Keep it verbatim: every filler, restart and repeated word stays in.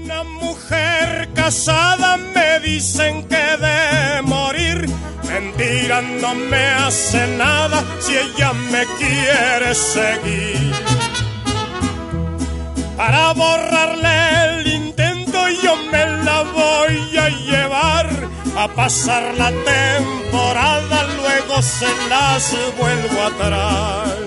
Una mujer casada me dicen que de morir. Mentira, no me hace nada si ella me quiere seguir. Para borrarle el intento yo me la voy a llevar a pasar la temporada, luego se las vuelvo a traer.